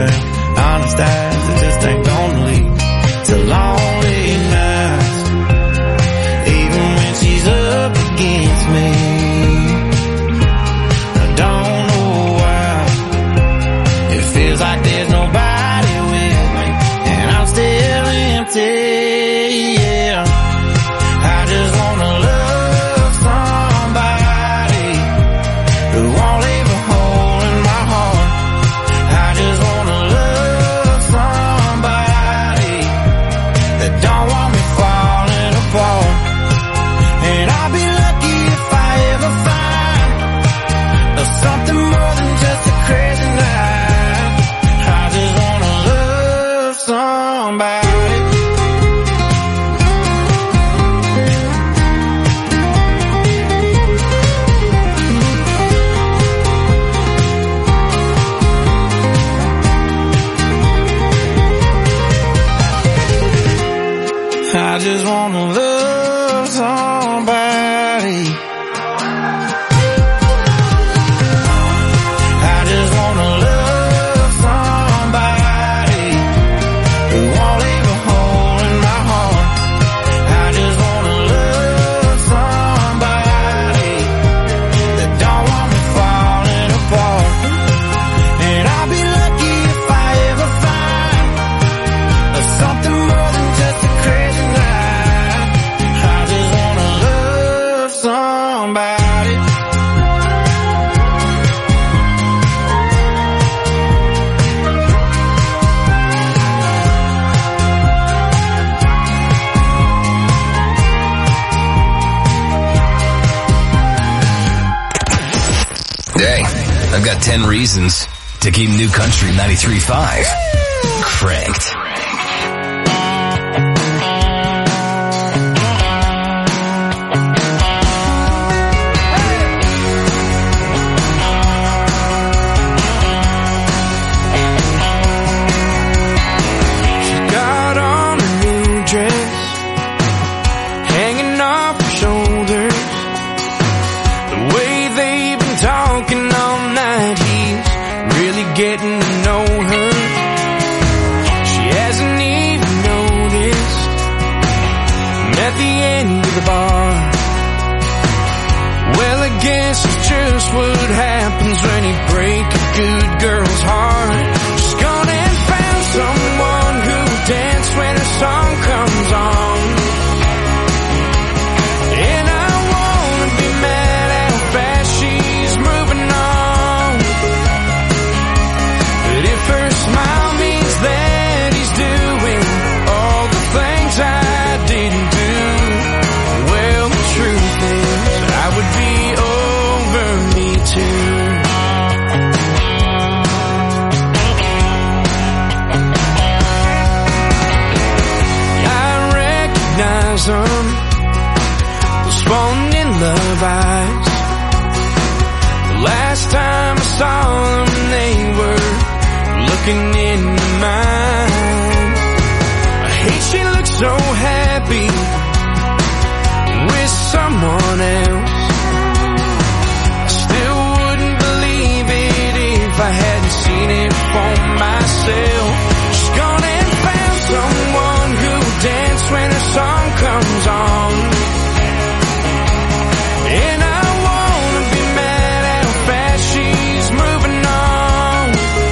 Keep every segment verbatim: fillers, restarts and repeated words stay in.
myself, honest as it just ain't gonna lead to lonely nights. Even when she's up against me, I don't know why. It feels like there's nobody with me, and I'm still empty. Yeah, I just wanna love somebody who won't leave a hole in my heart. I just wanna love somebody that don't want me falling apart. And I'll be lucky if I ever find something more than just a crazy night. I just wanna love somebody. I just wanna love somebody. I just wanna love somebody who won't leave a hole in my heart. I just wanna love somebody that don't want me falling apart. And I'll be lucky if I ever find something more than just a crazy night. I just wanna love somebody. Hey, I've got ten reasons to keep New Country ninety-three point five cranked. Got on a new dress, hanging off her shoulders. The way they've been talking all night, he's really getting to know her. She hasn't even noticed him at the end of the bar. Well, I guess it's just what happens when you break a good girl's heart. She's gone and found someone who'll dance when her song comes on. And I wanna be mad at how fast she's moving on. But if her smile means that he's doing all the things I didn't do, well, the truth is I would be over me too. I recognize them, those falling in love eyes. The last time I saw them, they were looking into mine. I hate she looks so happy with someone else. I still wouldn't believe it if I hadn't seen it for myself. She's gone and found someone who'll dance when her song comes on. And I wanna be mad at how fast she's moving on.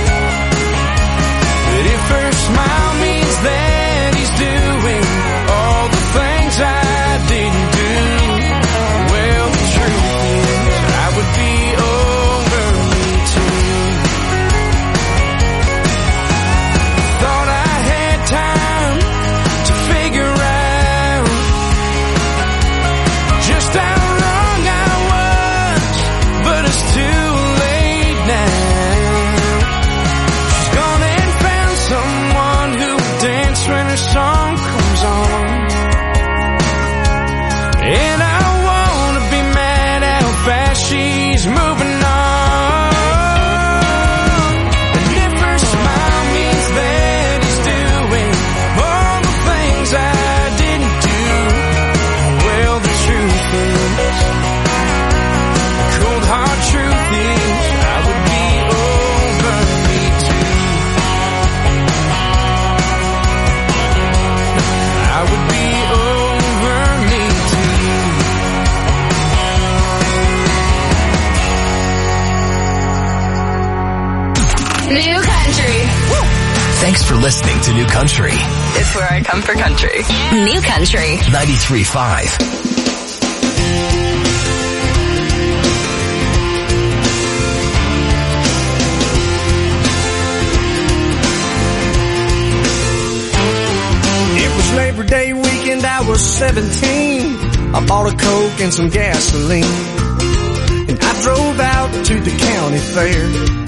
But if her smile means that he's doing all the things I didn't do, well, the truth is I would be over me too. Thanks for listening to New Country. It's where I come for country. New Country. ninety-three point five. It was Labor Day weekend, I was seventeen. I bought a Coke and some gasoline, and I drove out to the county fair.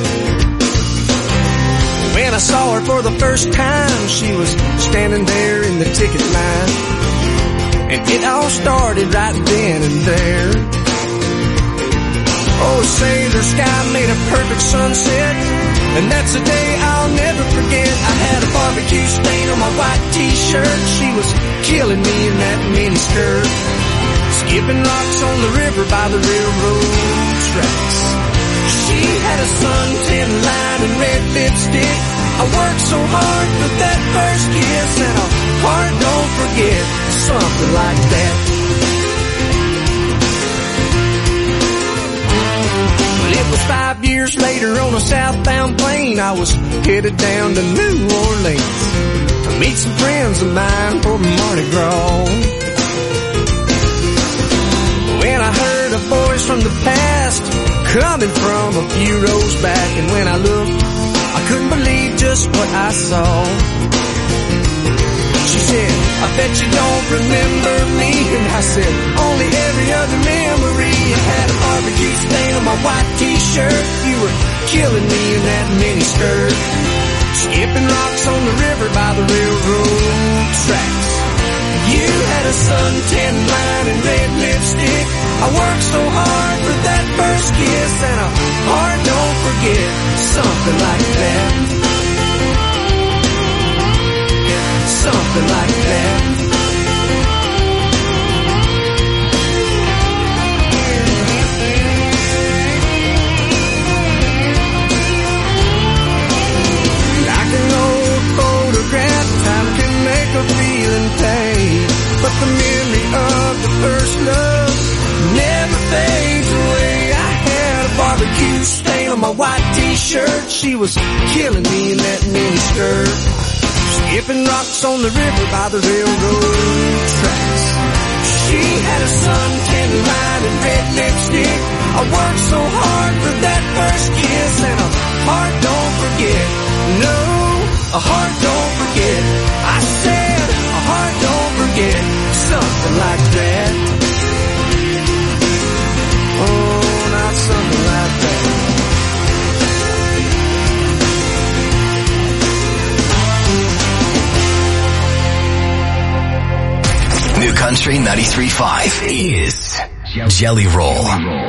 When I saw her for the first time, she was standing there in the ticket line, and it all started right then and there. Oh, say the sky made a perfect sunset, and that's a day I'll never forget. I had a barbecue stain on my white t-shirt. She was killing me in that miniskirt, skipping rocks on the river by the railroad tracks. She had a suntan line and red lipstick. I worked so hard for that first kiss, and a heart don't forget, something like that. Well, it was five years later on a southbound plane. I was headed down to New Orleans to meet some friends of mine for Mardi Gras. When I heard a voice from the past coming from a few rows back, and when I looked, I couldn't believe just what I saw. She said, I bet you don't remember me. And I said, only every other memory. I had a barbecue stain on my white t-shirt. You were killing me in that miniskirt, skipping rocks on the river by the railroad tracks. You had a suntan line and red lipstick. I worked so hard for that first kiss, and a heart don't forget, something like that. Something like that. Like an old photograph, time can make a feeling fade, but the memory of the first love never fades away. I had a barbecue stain on my white t-shirt. She was killing me in that miniskirt, skipping rocks on the river by the railroad tracks. She had a suntan line and red lipstick. I worked so hard for that first kiss, and a heart don't forget. No, a heart don't forget. I said a heart don't forget, something like that. Oh, not something like that. New Country ninety-three point five is Jelly Roll.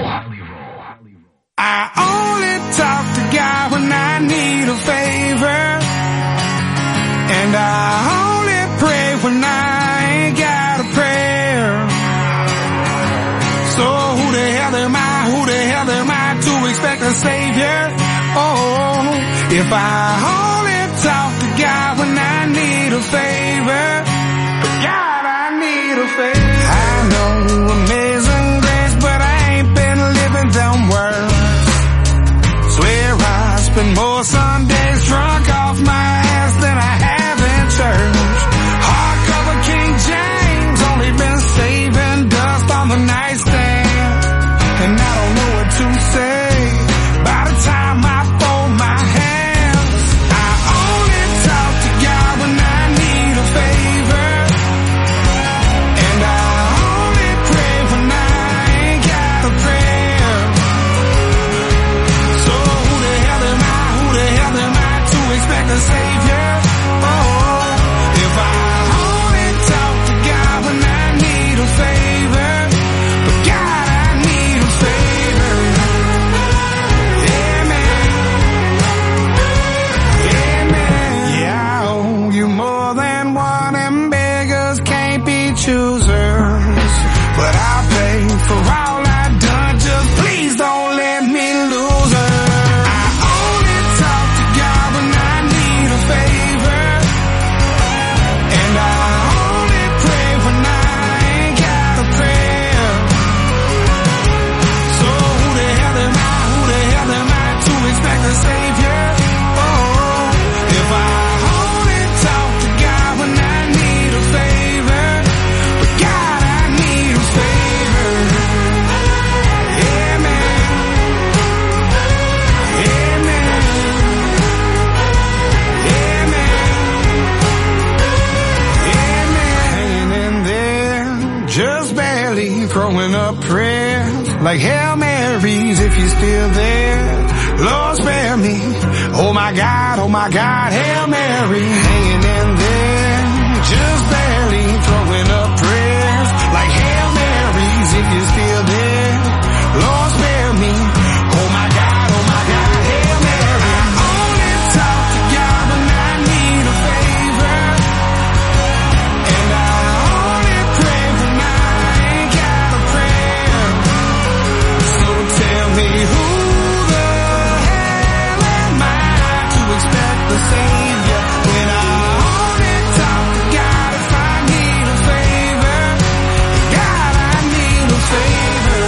I only talk to God when I need a favor, and I only pray when I ain't got a prayer. So who the hell am I, who the hell am I to expect a savior? Oh, if I only talk to God when I need a favor, God, I need a favor. I know amazing grace, but I ain't been living them words. Swear I spend more Sundays drunk off my ass than I have in church. Hardcover King James, only been saving dust on the nightstand, and I don't know what to say by the time I fold my hands. I only talk to God when I need a favor, and I only pray when up prayers like Hail Marys if you're still there. Lord spare me. Oh my God, oh my God, Hail Mary. Hanging in there, just barely throwing up prayers like Hail Marys if you're still there. Lord spare me. Oh my God, oh my God, Hail Mary. I only talk to God when I need a favor, and I only pray when I ain't got a prayer. So tell me who the hell am I to expect the Savior when I only talk to God if I need a favor? God, I need a favor.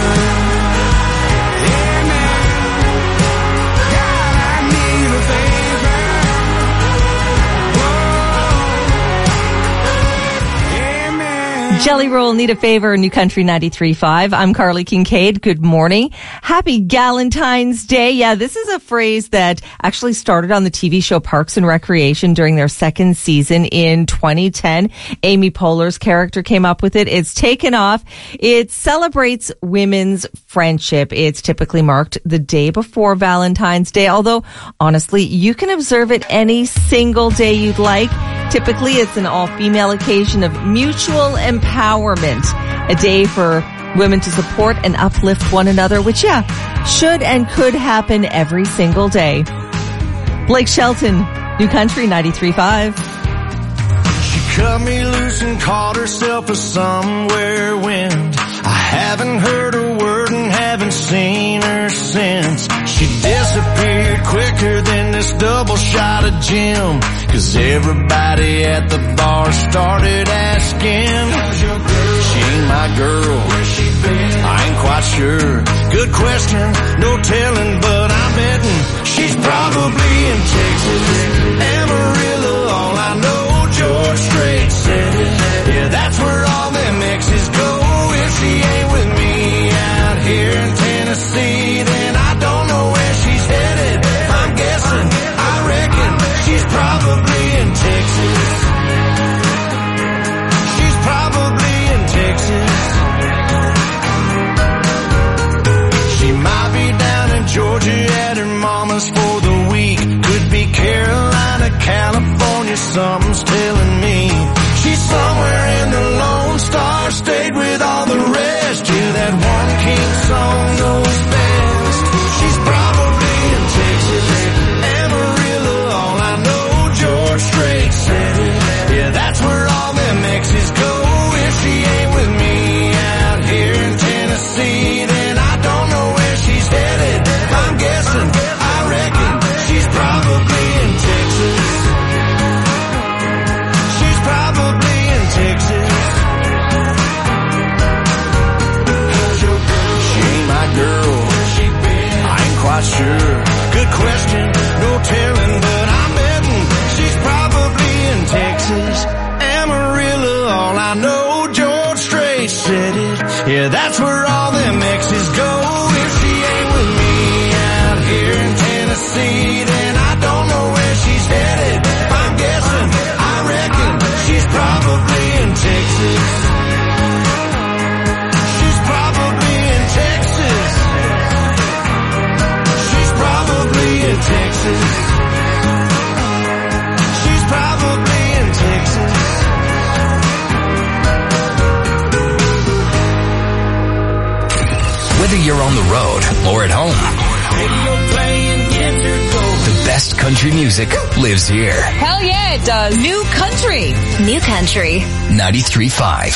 Jelly Roll, Need a Favor, New Country ninety-three point five. I'm Carly Kincaid. Good morning. Happy Galentine's Day. Yeah, this is a phrase that actually started on the T V show Parks and Recreation during their second season in twenty ten. Amy Poehler's character came up with it. It's taken off. It celebrates women's friendship. It's typically marked the day before Valentine's Day, although honestly, you can observe it any single day you'd like. Typically, it's an all-female occasion of mutual empowerment, a day for women to support and uplift one another, which, yeah, should and could happen every single day. Blake Shelton, New Country ninety-three point five. She cut me loose and caught herself a somewhere wind. I haven't heard a word and haven't seen her since. She disappeared quicker than this double shot of gin, 'cause everybody at the bar started asking, she ain't my girl, where's she been? I ain't quite sure. Good question, no telling, but I'm betting she's probably in Texas. Amarillo, all I know, George Strait said it. Yeah, that's where all them exes go. If she ain't with me out here in Tennessee, then I don't know where she's headed. I'm guessing, I reckon she's probably in Texas. She's probably in Texas. She might be down in Georgia at her mama's for the week. Could be Carolina, California, something's telling me. She's somewhere in the Lone Star State with all the rest. Yeah, that one king song knows best. She's probably in Texas. Amarillo, all I know, George Strait said it. Yeah, that's where all them exes go. If she ain't with me out here in Tennessee, then I don't know where she's headed. I'm guessing, I reckon she's probably in Texas. She's probably in Texas. She ain't my girl, I ain't quite sure. Good question, no telling, but I'm betting she's probably in Texas. Amarillo, all I know, George Strait said it. Yeah, that's where all them exes go. If she ain't with me out here in Tennessee, then I don't know where she's headed. I'm guessing, I reckon she's probably in Texas. She's probably in Texas. She's probably in Texas. She's probably in Texas. Whether you're on the road or at home, the best country music lives here. Hell yeah, it does. New Country. New Country. ninety-three point five.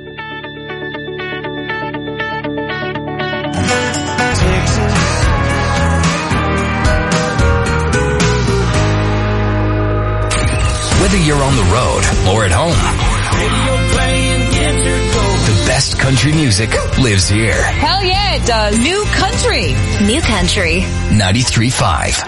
Whether you're on the road or at home, the best country music lives here. Hell yeah, it does. New Country. New Country. ninety-three point five.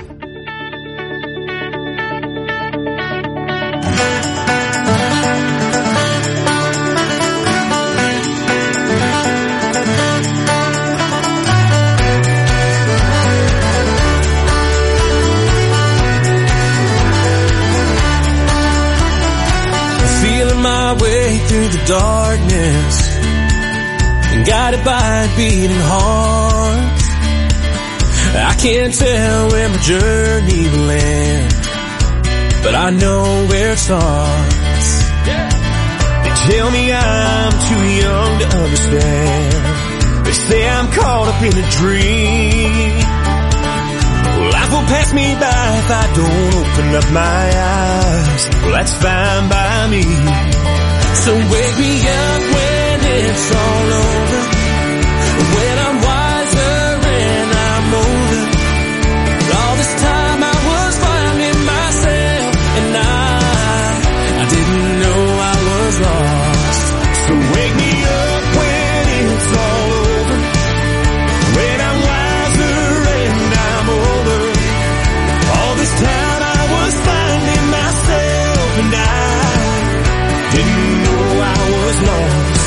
Feeling my way through the darkness and guided by a beating heart. I can't tell where my journey will end, but I know where it starts. They tell me I'm too young to understand. They say I'm caught up in a dream. Well, life will pass me by if I don't open up my eyes. Well, that's fine by me. So wake me up when it's all over, when I'm wiser and I'm older. All this time I was finding myself, and I, I didn't know I was lost. So wake me up when it's all over, when I'm wiser and I'm older. All this time I was finding myself, and I didn't know I was lost.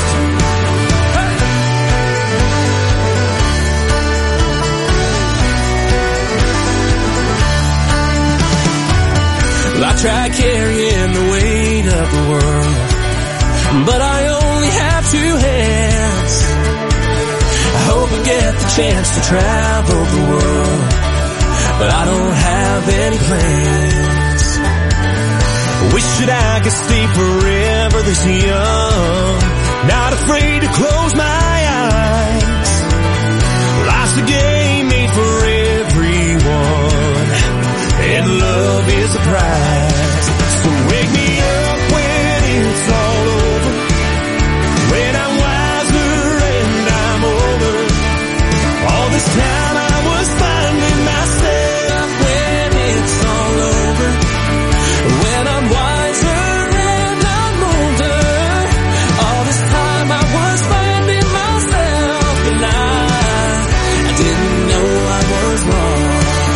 I tried carrying the weight of the world, but I only have two hands. I hope I get the chance to travel the world, but I don't have any plans. Wish that I could stay forever this young, not afraid to close my eyes. Life's a game made for everyone, and love is the prize. So wake me up when it's all over, when I'm wiser and I'm older. All this time I was finding myself, when it's all over, when I'm wiser and I'm older. All this time I was finding myself, and I, I didn't know I was lost.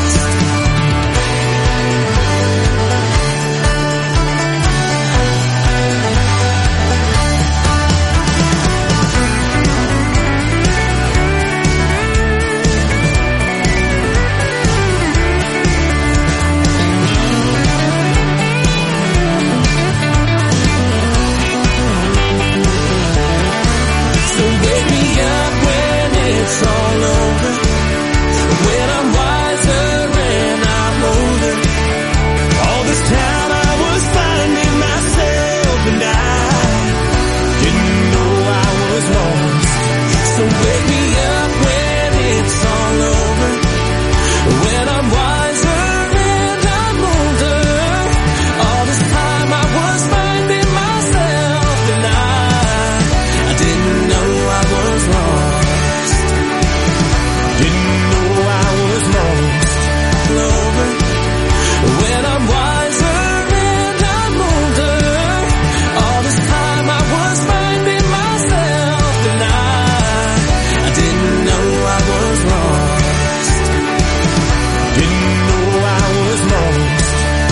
It's all over, when I'm wiser and I'm older. All this time I was finding myself, and I didn't know I was lost. So wake me up when it's all over, when I'm wiser and I'm older. All this time I was finding myself, and I, I didn't know I was lost. Didn't know I was lost. Over, when I'm wiser and I'm older. All this time I was finding myself, and I, I didn't know I was lost. Didn't know I was lost.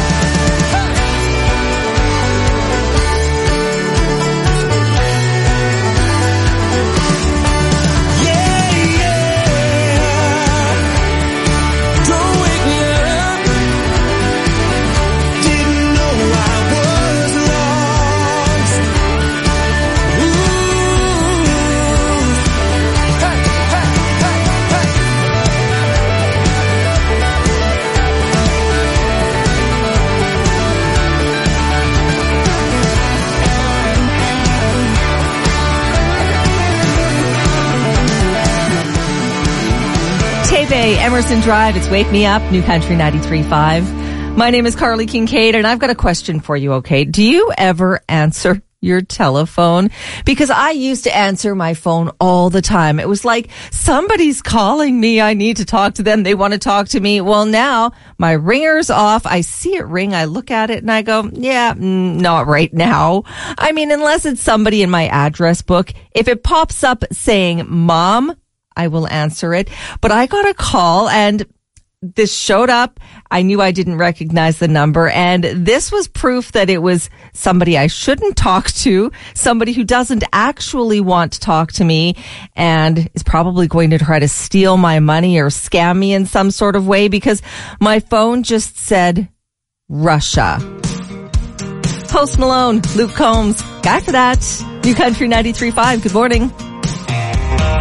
Emerson Drive, it's Wake Me Up, New Country ninety-three point five. My name is Carly Kincaid, and I've got a question for you, okay? Do you ever answer your telephone? Because I used to answer my phone all the time. It was like, somebody's calling me, I need to talk to them, they want to talk to me. Well, now my ringer's off, I see it ring, I look at it and I go, yeah, mm, not right now. I mean, unless it's somebody in my address book. If it pops up saying mom, I will answer it. But I got a call and this showed up. I knew I didn't recognize the number, and this was proof that it was somebody I shouldn't talk to, somebody who doesn't actually want to talk to me and is probably going to try to steal my money or scam me in some sort of way, because my phone just said Russia. Post Malone, Luke Combs, guy for that. New Country ninety-three point five. Good morning.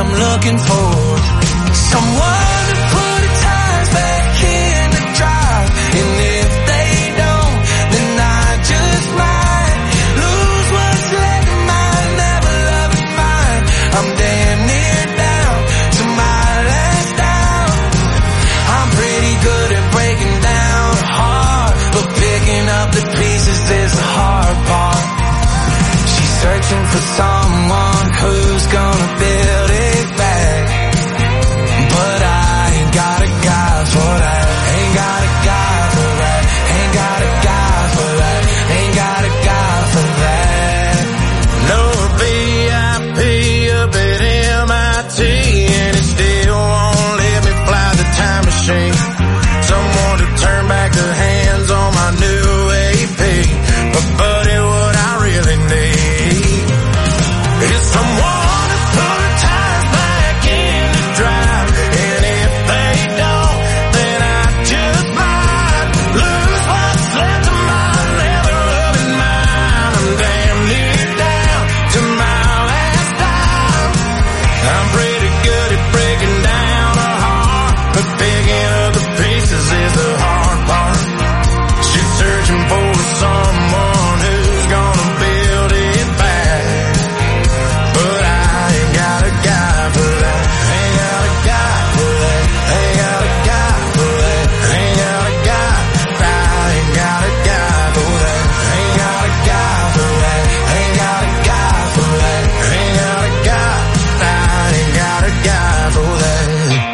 I'm looking for. Someone to put the tires back in the drive. And if they don't, then I just might lose what's left of mine. Never loving mine. I'm damn near down to my last down. I'm pretty good at breaking down a heart, but picking up the pieces is the hard part. She's searching for someone who's gonna build it back, but I ain't got a guy for that. Ain't got a guy for that. Ain't got a guy for that. Ain't got a guy for that. No V I P up at M I T, and it still won't let me fly the time machine. Someone to turn back the hands on my new A P. But buddy, what I really need is someone to put the tires back in the drive. And if they don't, then I just might lose what's left of my never loving mine. I'm damn near down to my last dime. I'm pretty good at breaking down a heart, but picking up the pieces is the hard part. She's searching for someone who's gonna build it back, but I ain't got a guy for that. Ain't got a guy for that. Ain't got a guy for that. Ain't got a guy. I ain't got a guy for that. Ain't got a guy for that. Ain't got a guy for that. Ain't got a guy. I ain't got a guy for that.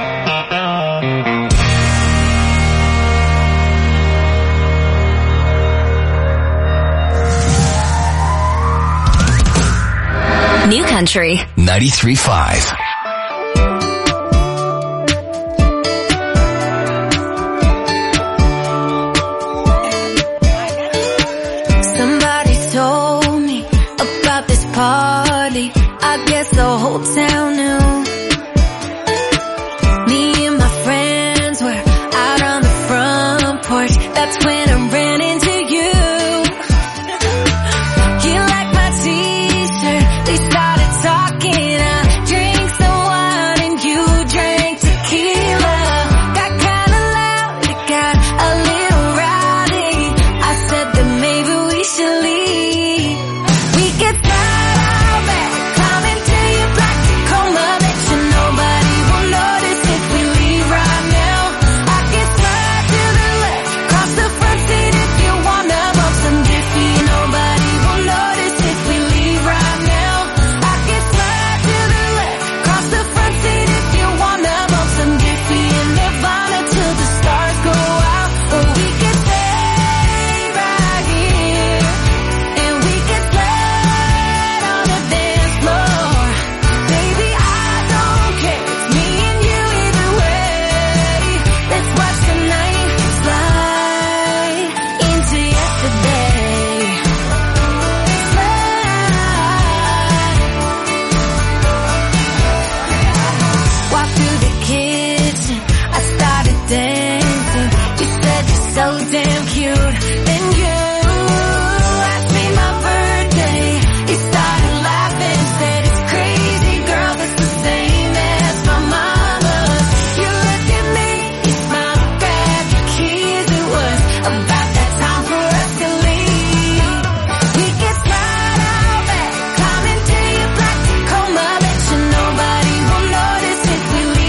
New Country. ninety-three point five. Somebody told me about this party. I guess the whole town knew. Me and my friends were out on the front porch. That's when I ran into you. You like my t-shirt. We started talking. I drank some wine and you drank tequila. Got kinda loud, it got a little rowdy. I said that maybe we should leave. We could slide out back, climb into your black Tacoma. Bet you nobody will notice if we leave right now. I can slide to the left, cross the front seat if you wanna bump some Diffie. Nobody will notice if we leave right now. I can slide to the left, cross the front seat if you wanna bump some Diffie and Nirvana till the stars go out. Or we could stay right here and we could slide on the dance floor. Baby, I don't care, it's me and you either way. Let's watch the night slide into yesterday. Slide. Walk through the kitchen, I started dancing. You said you're so damn cute. Then you asked me my birthday. You started laughing, said it's crazy, girl, that's the same as my mama's. You looked at me, you smiled, grabbed your keys. It was about that time for us to leave. We could slide out back, climb into your black Tacoma. Bet you nobody will notice if we leave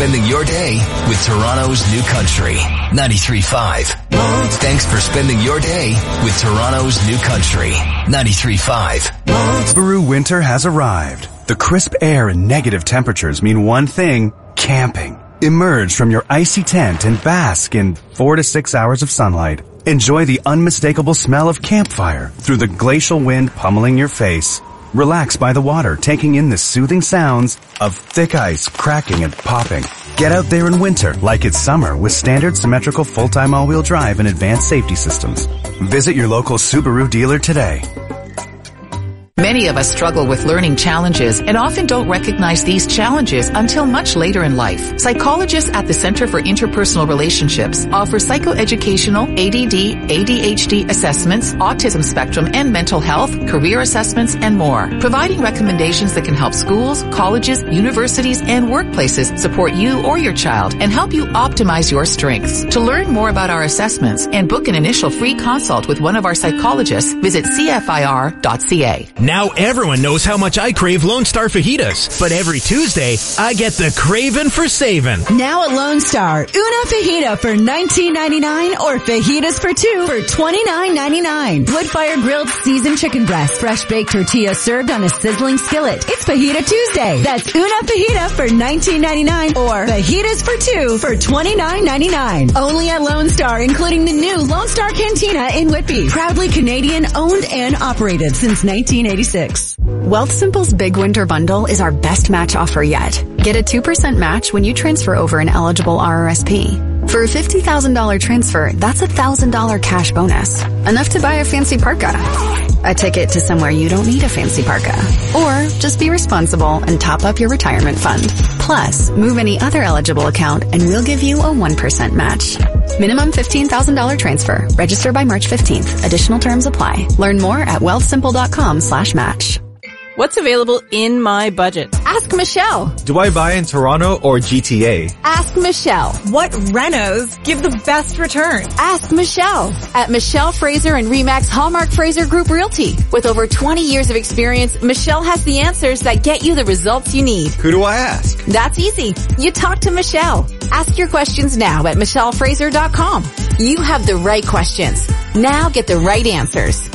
spending your day with Toronto's New Country, ninety-three point five. Thanks for spending your day with Toronto's New Country, ninety-three point five. Subaru winter has arrived. The crisp air and negative temperatures mean one thing, camping. Emerge from your icy tent and bask in four to six hours of sunlight. Enjoy the unmistakable smell of campfire through the glacial wind pummeling your face. Relax by the water, taking in the soothing sounds of thick ice cracking and popping. Get out there in winter like it's summer with standard symmetrical full-time all-wheel drive and advanced safety systems. Visit your local Subaru dealer today. Many of us struggle with learning challenges and often don't recognize these challenges until much later in life. Psychologists at the Center for Interpersonal Relationships offer psychoeducational A D D, A D H D assessments, autism spectrum and mental health, career assessments, and more, providing recommendations that can help schools, colleges, universities, and workplaces support you or your child and help you optimize your strengths. To learn more about our assessments and book an initial free consult with one of our psychologists, visit C F I R dot C A. Now everyone knows how much I crave Lone Star fajitas, but every Tuesday, I get the craving for saving. Now at Lone Star, una fajita for nineteen ninety-nine or fajitas for two for twenty-nine ninety-nine. Wood-fire grilled seasoned chicken breast, fresh baked tortilla served on a sizzling skillet. It's Fajita Tuesday. That's una fajita for nineteen ninety-nine or fajitas for two for twenty-nine ninety-nine. Only at Lone Star, including the new Lone Star Cantina in Whitby. Proudly Canadian owned and operated since nineteen eighty-six. Wealthsimple's Big Winter Bundle is our best match offer yet. Get a two percent match when you transfer over an eligible R R S P. For a fifty thousand dollars transfer, that's a one thousand dollars cash bonus. Enough to buy a fancy parka. A ticket to somewhere you don't need a fancy parka. Or just be responsible and top up your retirement fund. Plus, move any other eligible account and we'll give you a one percent match. Minimum fifteen thousand dollars transfer. Register by March fifteenth. Additional terms apply. Learn more at wealthsimple.com slash match. What's available in my budget? Ask Michelle. Do I buy in Toronto or G T A? Ask Michelle. What renos give the best return? Ask Michelle. At Michelle Fraser and Remax Hallmark Fraser Group Realty. With over twenty years of experience, Michelle has the answers that get you the results you need. Who do I ask? That's easy. You talk to Michelle. Ask your questions now at michelle fraser dot com. You have the right questions. Now get the right answers.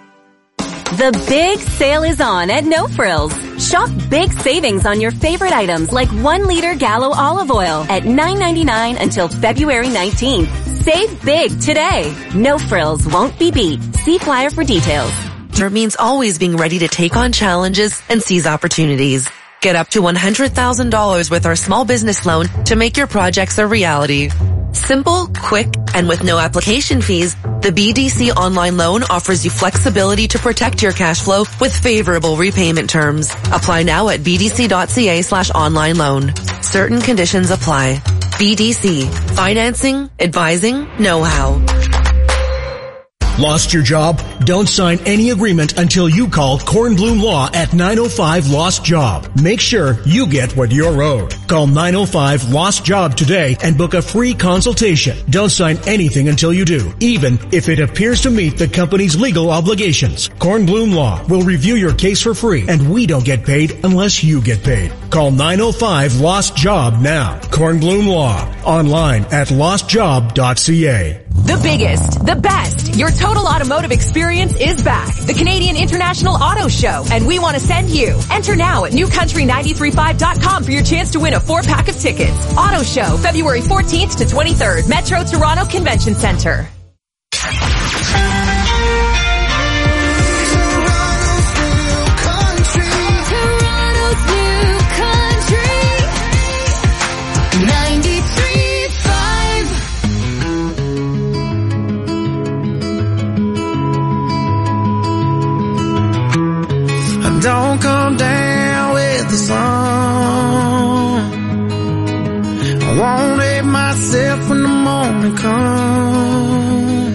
The big sale is on at No Frills. Shop big savings on your favorite items like one liter Gallo olive oil at nine ninety-nine until February nineteenth. Save big today. No Frills won't be beat. See flyer for details. It means always being ready to take on challenges and seize opportunities. Get up to one hundred thousand dollars with our small business loan to make your projects a reality. Simple, quick, and with no application fees, the B D C online loan offers you flexibility to protect your cash flow with favorable repayment terms. Apply now at bdc.ca slash online loan. Certain conditions apply. B D C. Financing, advising, know-how. Lost your job? Don't sign any agreement until you call Kornblum Law at nine oh five Lost Job. Make sure you get what you're owed. Call nine oh five Lost Job today and book a free consultation. Don't sign anything until you do, even if it appears to meet the company's legal obligations. Kornblum Law will review your case for free, and we don't get paid unless you get paid. Call nine oh five Lost Job now. Kornblum Law. Online at lost job dot c a. The biggest, the best, your total automotive experience is back. The Canadian International Auto Show, and we want to send you. Enter now at new country nine three five dot com for your chance to win a four pack of tickets. Auto Show, February fourteenth to twenty-third, Metro Toronto Convention Center. Don't come down with the sun. I won't hate myself when the morning comes.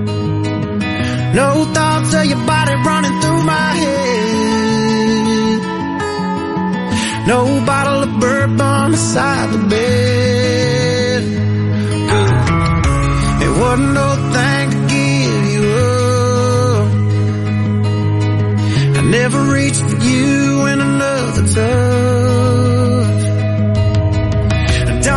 No thoughts of your body running through my head. No bottle of bourbon beside the bed. Good. It wasn't no thing to give you up. I never reached for you in another touch.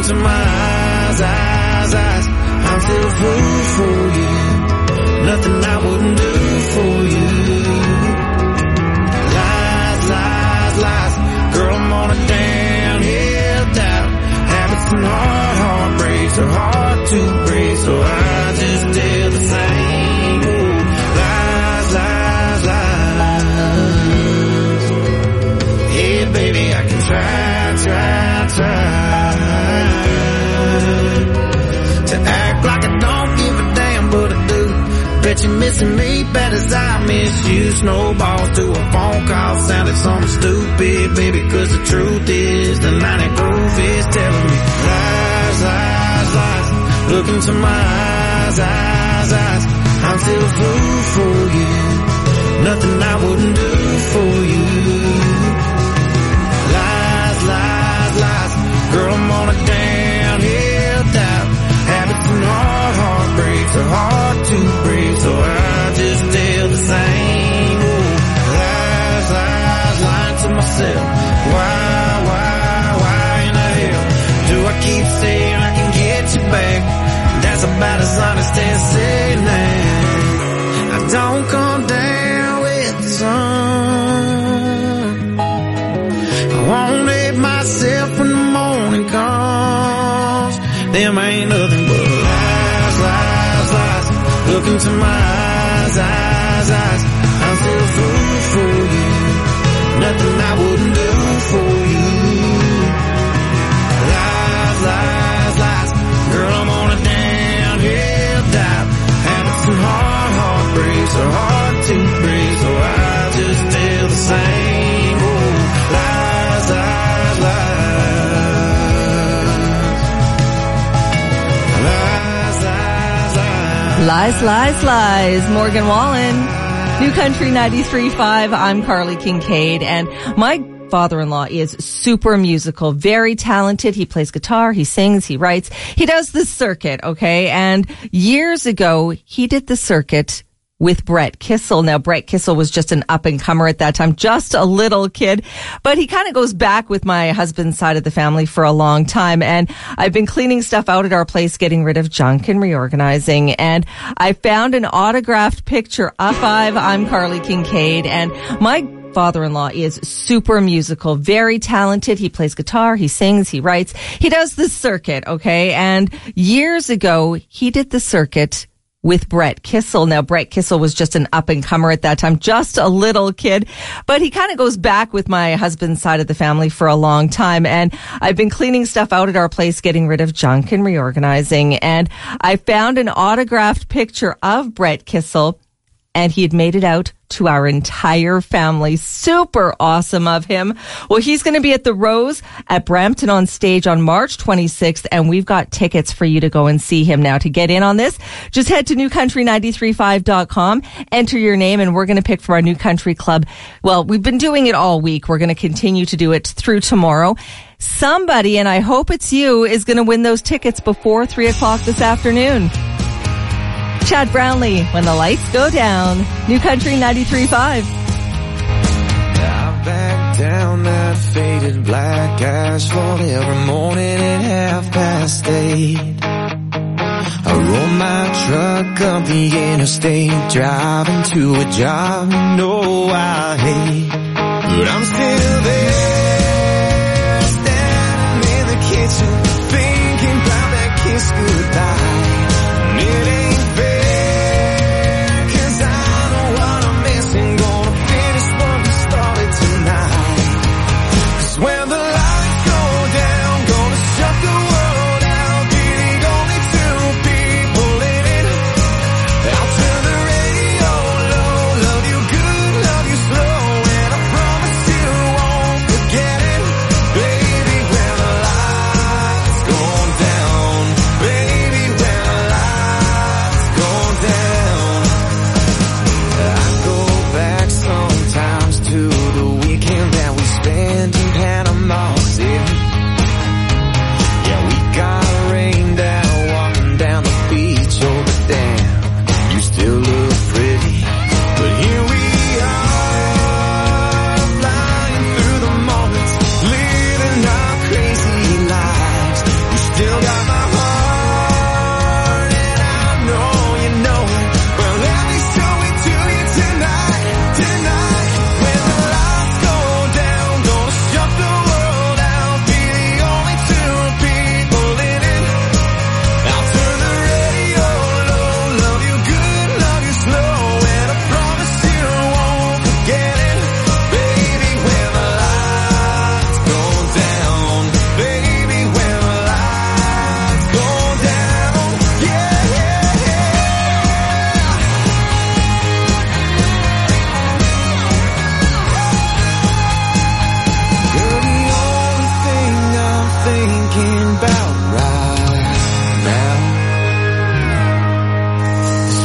into my eyes, eyes, eyes. I'm still a fool for you. Nothing I wouldn't do for you. Lies, lies, lies. Girl, I'm on a downhill doubt. Habits and hard heartbreaks are hard to break, so I just tell the same. Ooh, lies, lies, lies. Hey, baby, I can try, try, try to act like I don't give a damn, but I do. Bet you're missing me bad as I miss you. Snowballs to a phone call sounded something stupid, baby, cause the truth is the ninety groove is telling me lies, lies, lies. Look into my eyes, eyes, eyes. I'm still a fool for you. Nothing I wouldn't do for you. Lies, lies, lies. Girl, I'm on a downhill doubt. Habits and hard heartbreaks are hard to break, so I just tell the same. Ooh, lies, lies, lying to myself. Why, why, why in the hell do I keep saying I can get you back? That's about as honest as saying that I don't come down with the sun. I won't let myself when the morning comes. Them ain't nothing but lies, lies, lies. Look into my eyes, eyes, eyes. I'm still a fool for you. Nothing I wouldn't do for you. Lies, lies, lies. Girl, I'm on a downhill dive. Habits and hard heartbreaks are hard to break, so I just tell the same. Oh, lies, lies, lies. Lies, lies, lies. Morgan Wallen. New Country ninety-three point five. I'm Carly Kincaid, and my father-in-law is super musical, very talented. He plays guitar, he sings, he writes. He does the circuit, okay? And years ago, he did the circuit with Brett Kissel. Now, Brett Kissel was just an up-and-comer at that time, just a little kid. But he kind of goes back with my husband's side of the family for a long time. And I've been cleaning stuff out at our place, getting rid of junk and reorganizing. And I found an autographed picture of five. I'm Carly Kincaid, and my father-in-law is super musical, very talented. He plays guitar, he sings, he writes. He does the circuit, okay? And years ago, he did the circuit with Brett Kissel. Now, Brett Kissel was just an up-and-comer at that time, just a little kid. But he kind of goes back with my husband's side of the family for a long time. And I've been cleaning stuff out at our place, getting rid of junk and reorganizing. And I found an autographed picture of Brett Kissel, and he had made it out to our entire family. Super awesome of him. Well, he's going to be at the Rose at Brampton on stage on March twenty-sixth, and we've got tickets for you to go and see him. Now, to get in on this, just head to new country nine three five dot com, enter your name, and we're going to pick from our New Country Club. Well, we've been doing it all week. We're going to continue to do it through tomorrow. Somebody, and I hope it's you, is going to win those tickets before three o'clock this afternoon. Chad Brownlee, When the Lights Go Down. New Country ninety-three point five. I back down that faded black asphalt every morning at half past eight. I roll my truck up the interstate, driving to a job you know I hate. But I'm still there, standing in the kitchen, thinking about that kiss goodbye. And it ain't fair, 'cause I know what I'm missing. Gonna finish what we started tonight. 'Cause when the lights go down, gonna shut the world out. Being only two people in it. I'll turn the radio low, love you good, love you slow, and I promise you won't forget it. Baby, when the lights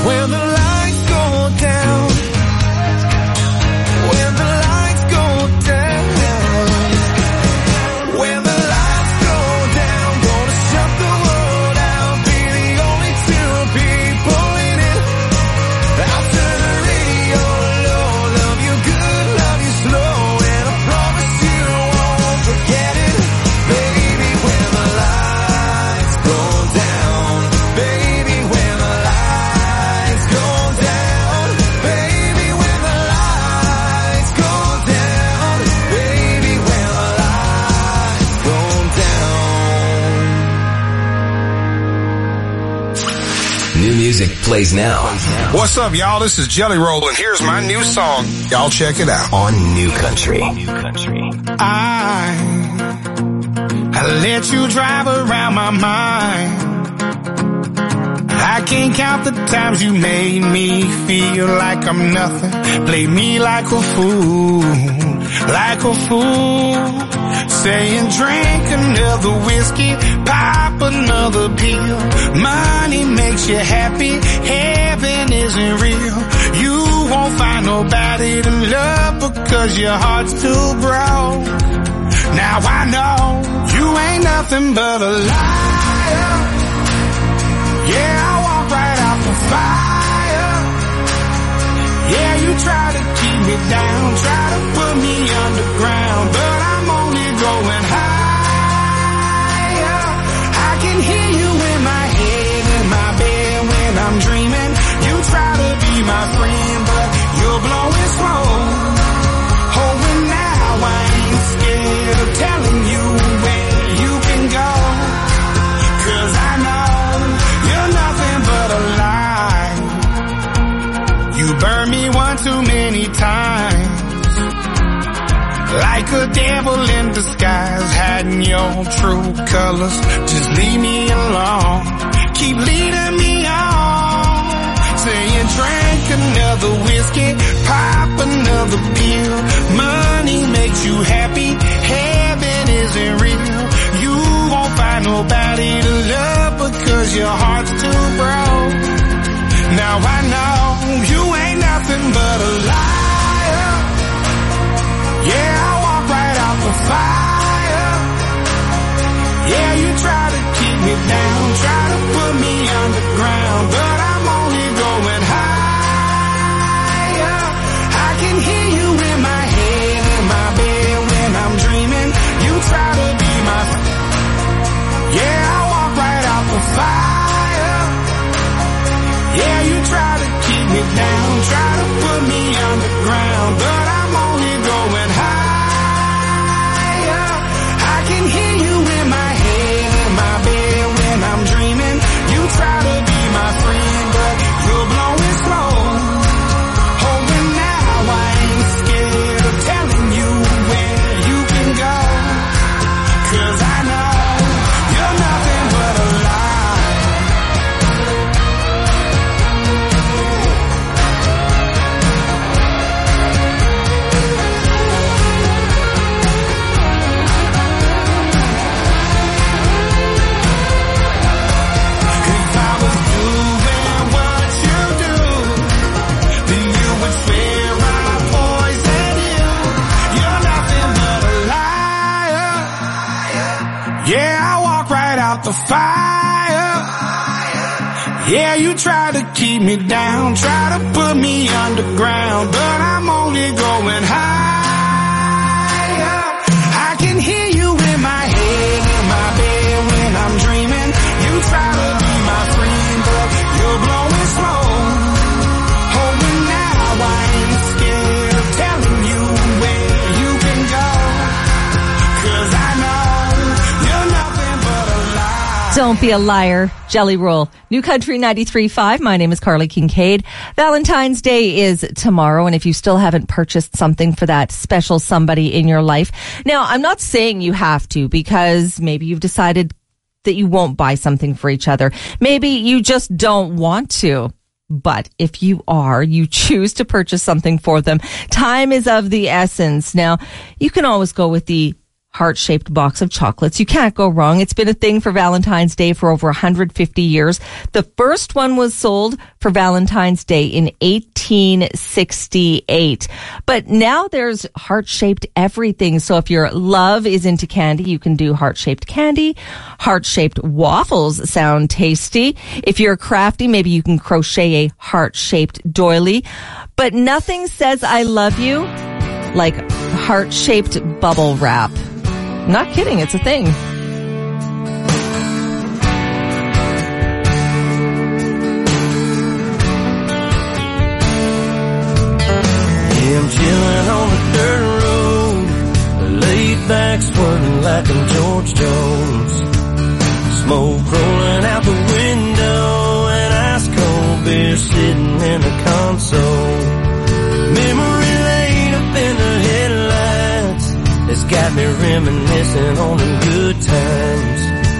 when the lights go down, when the lights go down, when the lights go down, gonna shut the world out, be the only two people in it. I'll turn the radio low, love you good, love you slow, and I promise you won't forget it, baby, when the lights go down, baby, when the lights go down, baby, when the lights go down, baby, when the lights go down. New music plays now What's up, y'all? This is Jelly Roll, and here's my new song. Y'all check it out. on New Country. I, I let you drive around my mind. I can't count the times you made me feel like I'm nothing. Played me like a fool, like a fool. Saying drink another whiskey, pop another pill. Money makes you happy, heaven isn't real. You won't find nobody to love because your heart's too broke. Now I know you ain't nothing but a liar. Yeah, I walk right out the fire. Yeah, you try to keep me down, try to put me underground, but I'm only going higher. I can hear you in my head, in my bed when I'm dreaming. You try to be my friend, but you're blowing smoke. Oh, and now I ain't scared of telling you where you can go, 'cause I know you're nothing but a lie. You burned me one too many times, like a devil in disguise, hiding your true colors. Just leave me alone, keep leading me on, saying drink another whiskey, pop another pill. Money makes you happy, heaven isn't real. You won't find nobody to love because your heart's too broke. Now I know you ain't nothing but a liar. Yeah, I walk right out the fire. Yeah, you try to keep me down, try to put me underground, but I'm only going higher. I can hear you in my head, in my bed when I'm dreaming. You try to be my f- Yeah, I walk right out the fire. Yeah, you try to keep me down, try to put me underground, but I'm only going higher. I can hear you in my head, in my bed when I'm dreaming. You try to be my friend, but you're blowing smoke. Oh, and now I ain't scared of telling you where you can go, 'cause I know you're nothing but a lie. If I was doing what you do, then you would swear I poisoned you. You're nothing but a liar. Yeah, I walk right out the fire. Yeah, you try to keep me down, try to put me underground, but I'm only going higher. I can hear you in my head, in my bed when I'm dreaming. You try to be my friend, but you're blowing smoke. Oh, and now I ain't scared of telling you where you can go, 'cause I know you're nothing but a lie. Don't be a liar. Jelly Roll. New Country ninety-three point five. My name is Carly Kincaid. Valentine's Day is tomorrow, and if you still haven't purchased something for that special somebody in your life. Now, I'm not saying you have to, because maybe you've decided that you won't buy something for each other. Maybe you just don't want to. But if you are, you choose to purchase something for them, time is of the essence. Now, you can always go with the heart-shaped box of chocolates. You can't go wrong. It's been a thing for Valentine's Day for over one hundred fifty years. The first one was sold for Valentine's Day in eighteen sixty-eight. But now there's heart-shaped everything. So if your love is into candy, you can do heart-shaped candy. Heart-shaped waffles sound tasty. If you're crafty, maybe you can crochet a heart-shaped doily. But nothing says I love you like heart-shaped bubble wrap. Not kidding, it's a thing. Yeah, I'm chilling on the dirt road, laid back swerving like I'm George Jones. Smoke rolling out the window and ice cold beer sitting in the console. Memory lane up in the headlights, it's got me reminiscing on the good times.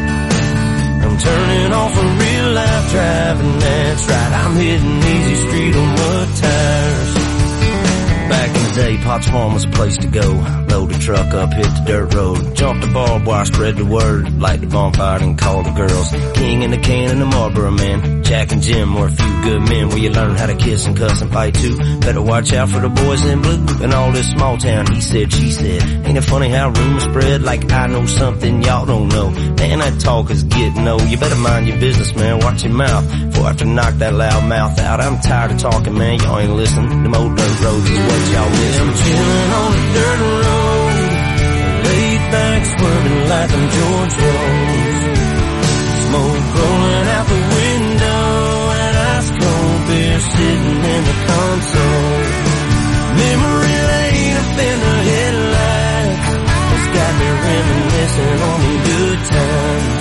I'm turning off a real life driving, that's right, I'm hitting easy street on mud tires. Back in the day, Potts Farm was a place to go. Load the truck up, hit the dirt road, jump the barbed wire, spread the word, light the bonfire and call the girls. King and the can and the Marlboro man, Jack and Jim were a few good men where you learn how to kiss and cuss and fight too. Better watch out for the boys in blue and all this small town he said, she said. Ain't it funny how rumors spread like I know something y'all don't know? Man, that talk is getting old. You better mind your business, man, watch your mouth before I have to knock that loud mouth out. I'm tired of talking, man, y'all ain't listening. Them old dirt roads is what y'all miss. I'm chilling on the dirt road, laid back swerving like I'm George Jones. Smoke rolling out the window and ice cold beer sitting in the console. Memory lane up in the headlights, it's got me reminiscing on the good times.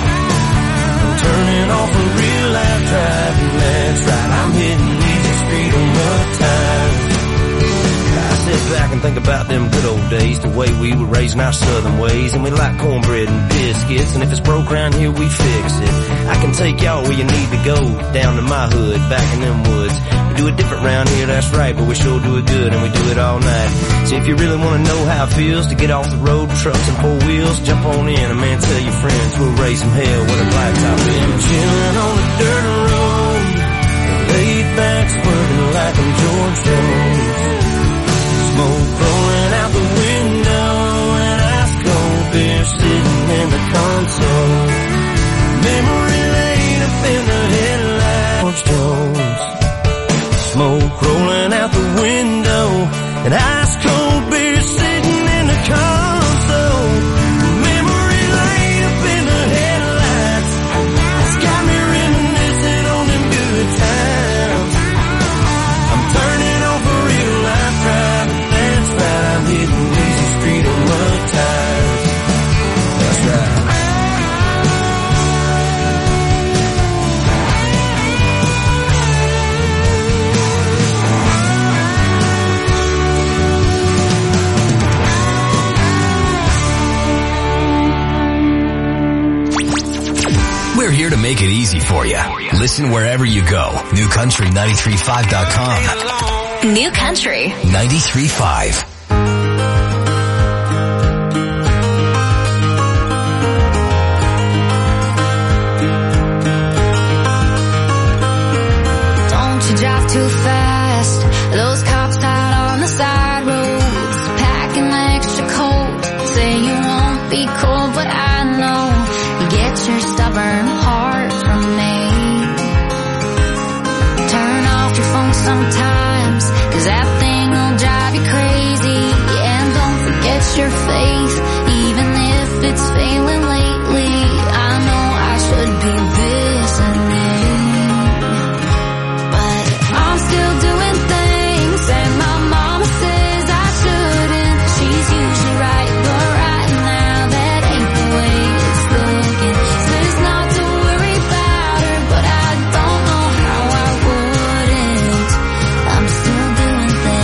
I'm turning off a real life driving, that's right, I'm hitting easy street on mud tires. I sit back and think about them good old days, the way we were raising our southern ways, and we like cornbread and biscuits, and if it's broke around here, we fix it. I can take y'all where you need to go, down to my hood, back in them woods. We do it different round here, that's right, but we sure do it good, and we do it all night. So if you really want to know how it feels to get off the road, trucks and four wheels, jump on in, and man, tell your friends, we'll raise some hell with a blacktop in. I'm chilling on the dirt road, laid back, swerving like I'm George Jones. Smoke rolling out the window and ice cold beer sitting in the console. Memory lane up in the headlights, George Jones. Smoke rolling out the window and ice cold beer sitting in the console. Memory lane up in the headlights, it's got me reminiscing on them good times. I'm turning off a real life driving, that's right, I'm hitting easy street on mud tires. That's right. We're here to make it easy for you. Listen wherever you go. new country nine three five dot com. New Country ninety-three point five. Don't you drive too fast. Those cops out on the side roads, packing extra coat. Say you won't be cold, but I know you get your stubborn heart from me. Turn off your phone sometimes, cause that thing will drive you crazy. And don't forget your faith, even if it's failing lately. I know I should be listening, but I'm still doing things that my mama says I shouldn't. She's usually right, but right now that ain't the way it's looking. Says not to worry about her, but I don't know how I wouldn't. I'm still doing things.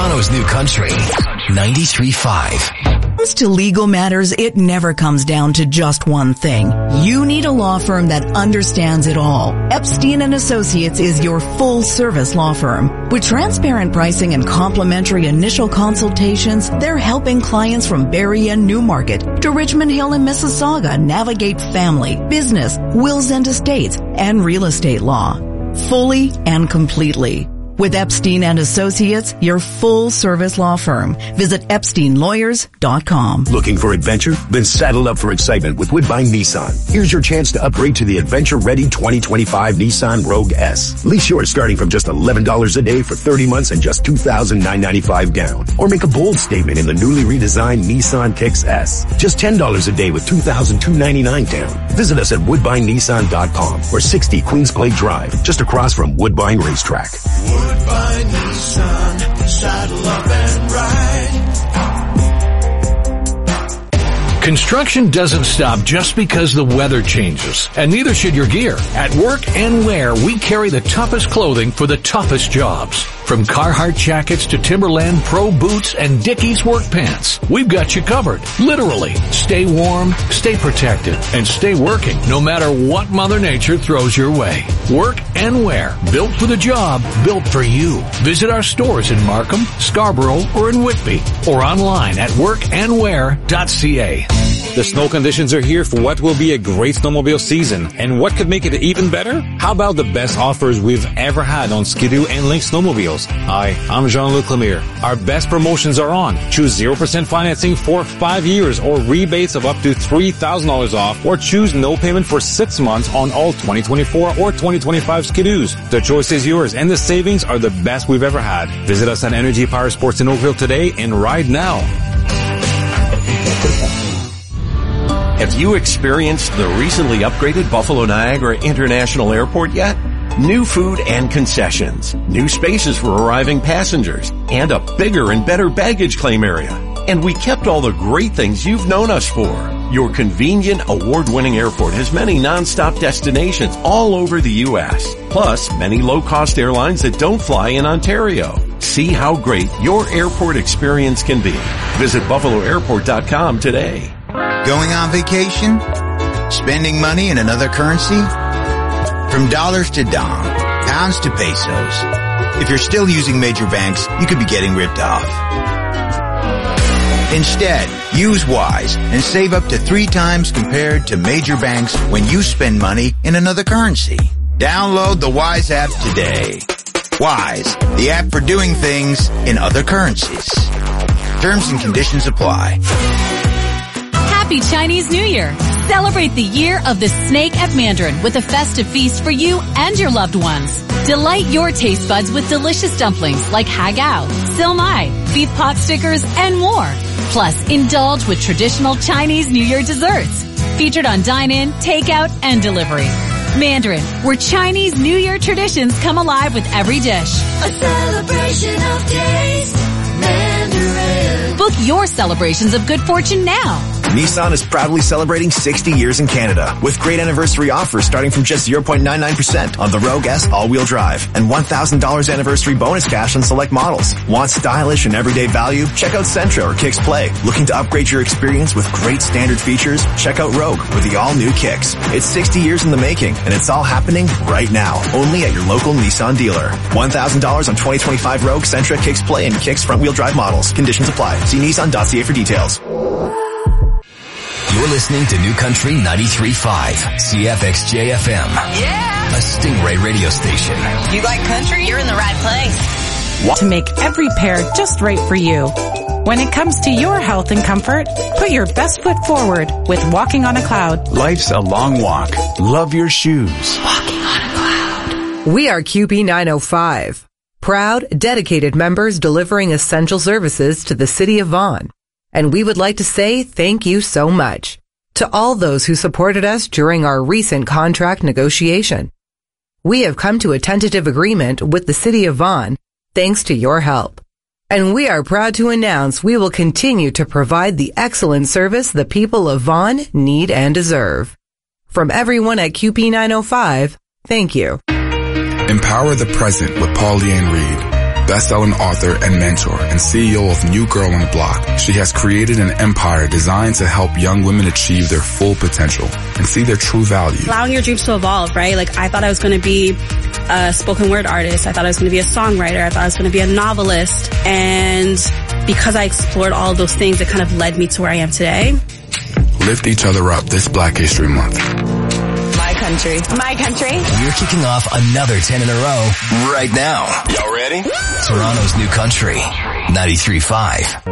Toronto's New Country, ninety-three point five. When it comes to legal matters, it never comes down to just one thing. You need a law firm that understands it all. Epstein and Associates is your full-service law firm. With transparent pricing and complimentary initial consultations, they're helping clients from Barrie and Newmarket to Richmond Hill and Mississauga navigate family, business, wills and estates, and real estate law. Fully and completely. With Epstein and Associates, your full-service law firm. Visit epstein lawyers dot com. Looking for adventure? Then saddle up for excitement with Woodbine Nissan. Here's your chance to upgrade to the adventure-ready twenty twenty-five Nissan Rogue S. Lease yours starting from just eleven dollars a day for thirty months and just two thousand nine hundred ninety-five dollars down. Or make a bold statement in the newly redesigned Nissan Kicks S. Just ten dollars a day with two thousand two hundred ninety-nine dollars down. Visit us at woodbine nissan dot com or sixty Queens Clay Drive, just across from Woodbine Racetrack. Woodbine Nissan, saddle up and ride. Construction doesn't stop just because the weather changes, and neither should your gear. At Work and Wear, we carry the toughest clothing for the toughest jobs. From Carhartt jackets to Timberland Pro boots and Dickies work pants, we've got you covered. Literally, stay warm, stay protected, and stay working no matter what Mother Nature throws your way. Work and Wear, built for the job, built for you. Visit our stores in Markham, Scarborough, or in Whitby, or online at work and wear dot c a. The snow conditions are here for what will be a great snowmobile season. And what could make it even better? How about the best offers we've ever had on Ski-Doo and Lynx snowmobiles? Hi, I'm Jean-Luc Lemire. Our best promotions are on. Choose zero percent financing for five years or rebates of up to three thousand dollars off, or choose no payment for six months on all twenty twenty-four or twenty twenty-five Ski-Doos. The choice is yours and the savings are the best we've ever had. Visit us at Energy Power Sports in Oakville today and ride now. Have you experienced the recently upgraded Buffalo Niagara International Airport yet? New food and concessions, new spaces for arriving passengers, and a bigger and better baggage claim area. And we kept all the great things you've known us for. Your convenient, award-winning airport has many non-stop destinations all over the U S, plus many low-cost airlines that don't fly in Ontario. See how great your airport experience can be. Visit buffalo airport dot com today. Going on vacation? Spending money in another currency? From dollars to dong, pounds to pesos. If you're still using major banks, you could be getting ripped off. Instead, use Wise and save up to three times compared to major banks when you spend money in another currency. Download the Wise app today. Wise, the app for doing things in other currencies. Terms and conditions apply. Happy Chinese New Year! Celebrate the year of the snake at Mandarin with a festive feast for you and your loved ones. Delight your taste buds with delicious dumplings like hagao, silmai, beef pot stickers, and more. Plus, indulge with traditional Chinese New Year desserts. Featured on dine-in, takeout, and delivery. Mandarin, where Chinese New Year traditions come alive with every dish. A celebration of taste. Mandarin. Book your celebrations of good fortune now. Nissan is proudly celebrating sixty years in Canada with great anniversary offers starting from just zero point nine nine percent on the Rogue S all-wheel drive and one thousand dollars anniversary bonus cash on select models. Want stylish and everyday value? Check out Sentra or Kicks Play. Looking to upgrade your experience with great standard features? Check out Rogue with the all-new Kicks. It's sixty years in the making and it's all happening right now. Only at your local Nissan dealer. one thousand dollars on twenty twenty-five Rogue, Sentra, Kicks Play, and Kicks front-wheel drive models. Conditions apply. See nissan dot c a for details. You're listening to New Country ninety-three point five, C F X J F M. Yeah! A Stingray radio station. You like country? You're in the right place. To make every pair just right for you. When it comes to your health and comfort, put your best foot forward with Walking on a Cloud. Life's a long walk. Love your shoes. Walking on a Cloud. We are Q P nine oh five. Proud, dedicated members delivering essential services to the city of Vaughan. And we would like to say thank you so much to all those who supported us during our recent contract negotiation. We have come to a tentative agreement with the city of Vaughan thanks to your help. And we are proud to announce we will continue to provide the excellent service the people of Vaughan need and deserve. From everyone at Q P nine oh five, thank you. Empower the present with Pauline Reed. best-selling author and mentor and C E O of New Girl on the Block, she has created an empire designed to help young women achieve their full potential and see their true value. Allowing your dreams to evolve, right? Like, I thought I was going to be a spoken word artist. I thought I was going to be a songwriter. I thought I was going to be a novelist. And because I explored all of those things, it kind of led me to where I am today. Lift each other up this Black History Month. My country. My country. We're kicking off another ten in a row right now. Y'all ready? Toronto's New Country, ninety-three point five.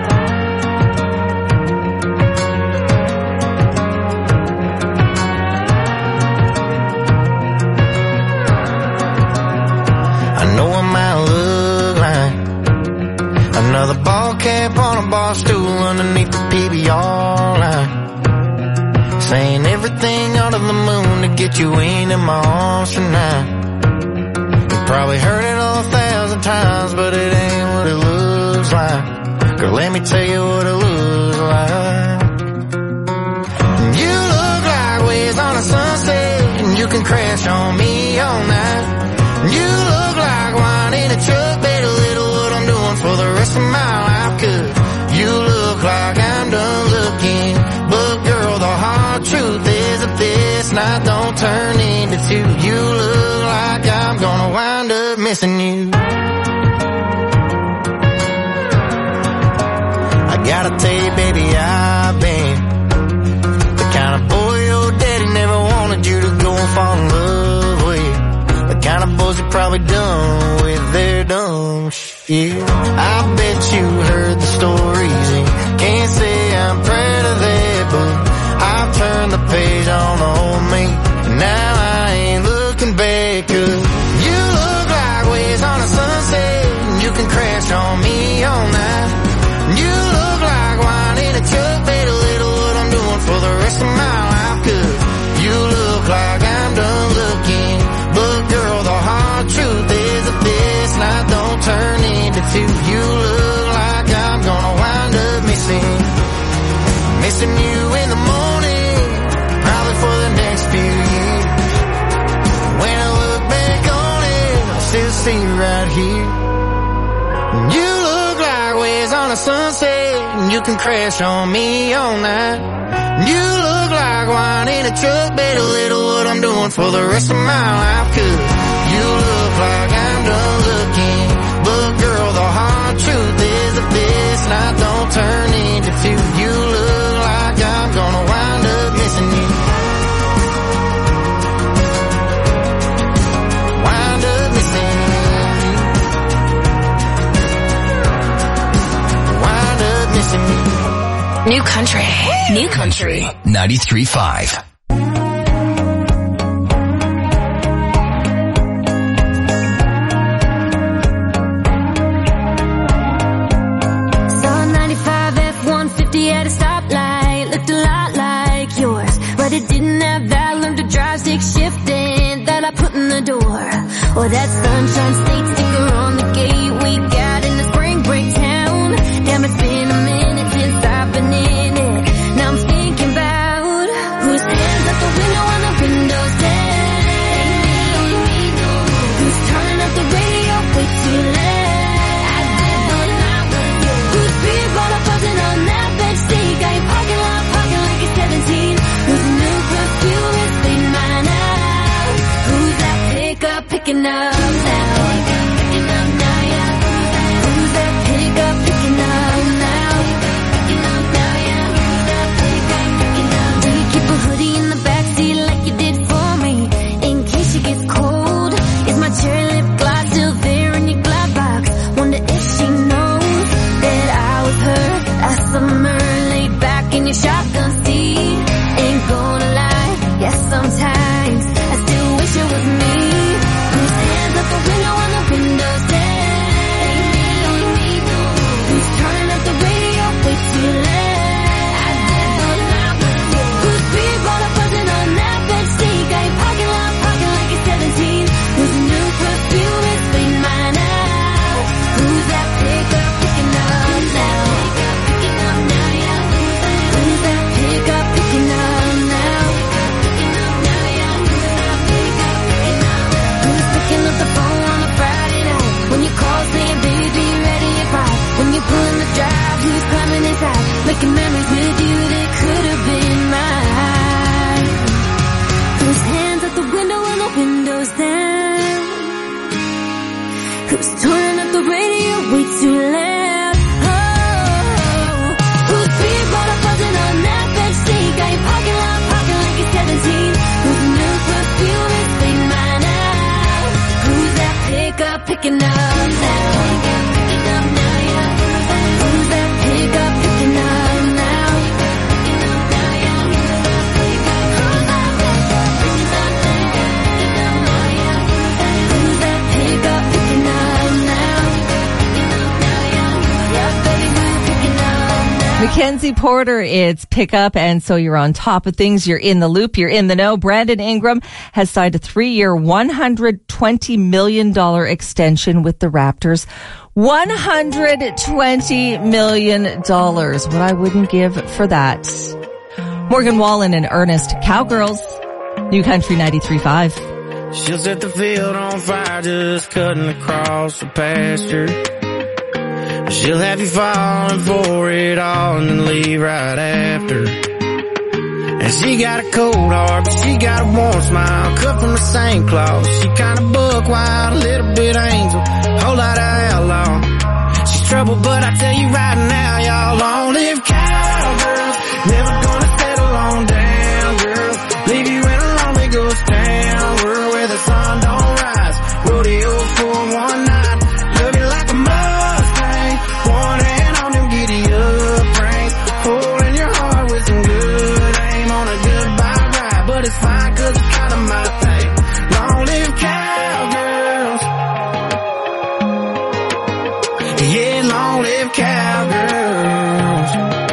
I know it might look like another ball cap on a bar stool underneath the P B R line. Saying everything under the moon to get you into my arms tonight. You probably heard it all a thousand times, but it ain't what it looks like. Girl, let me tell you what it looks like. You look like waves on a sunset, and you can crash on me all night. You look like wine in a truck, better little what I'm doing for the rest of my life. Cause you look like I'm done looking, but girl, the hard truth is if this night don't turn into two, you look like I'm gonna wind up missing you. I gotta tell you, baby, I've been the kind of boy your daddy never wanted you to go and fall in love with. The kind of boys you probably done with their dumb shit. I bet you heard the stories and can't say I'm proud of that, but I've turned the page on the old me, and now I ain't looking back. Cause you look like waves on a sunset, and you can crash on me all night. You look like wine in a truck, better little what I'm doing for the rest of my life. Cause you look like I'm done looking, but girl, the hard truth is that this night don't turn into two. You look like I'm gonna wind up missing, missing you in the morning, probably for the next few years. When I look back on it, I still see you right here. You look like waves on a sunset, and you can crash on me all night. You look like wine in a truck, better little what I'm doing for the rest of my life. Cause you look like I'm done looking, but girl, the hard truth is that this night don't turn into two. You look like I'm gonna wind up missing you. Wind up missing you. Wind up missing you. New country. New country. ninety-three point five. At a stoplight, looked a lot like yours, but it didn't have that learn to drive stick shifting that I put in the door, or that sunshine state sticker on the gate we got in the spring break town. Damn, it's been a minute since I've been in it. Now I'm thinking about who stands at the window on the windows down, who's turning up the radio way too loud. Got your parking lot parking like it's seventeen. Who's a new perfume is leading mine out? Who's that pickup picking up that boy? Mackenzie Porter, it's pick up, and so you're on top of things. You're in the loop. You're in the know. Brandon Ingram has signed a three-year, one hundred twenty million dollars extension with the Raptors. one hundred twenty million dollars. What I wouldn't give for that. Morgan Wallen and Ernest, Cowgirls, New Country ninety-three point five. She'll set the field on fire just cutting across the pasture. She'll have you falling for it all and then leave right after. And she got a cold heart, but she got a warm smile, cut from the same cloth. She kinda buck wild, a little bit angel, whole lot of outlaw. She's trouble, but I tell you right now, y'all, long live cowgirls. Never gonna settle on down, girls. Leave you in a lonely ghost town, world where the sun don't rise. Rodeo for one night, love you like a Mustang. One hand on them giddy up reins, hole in your heart with some good aim on a goodbye ride. But it's fine, cause it's kinda my thing. Long live cowgirls. Yeah, long live cowgirls.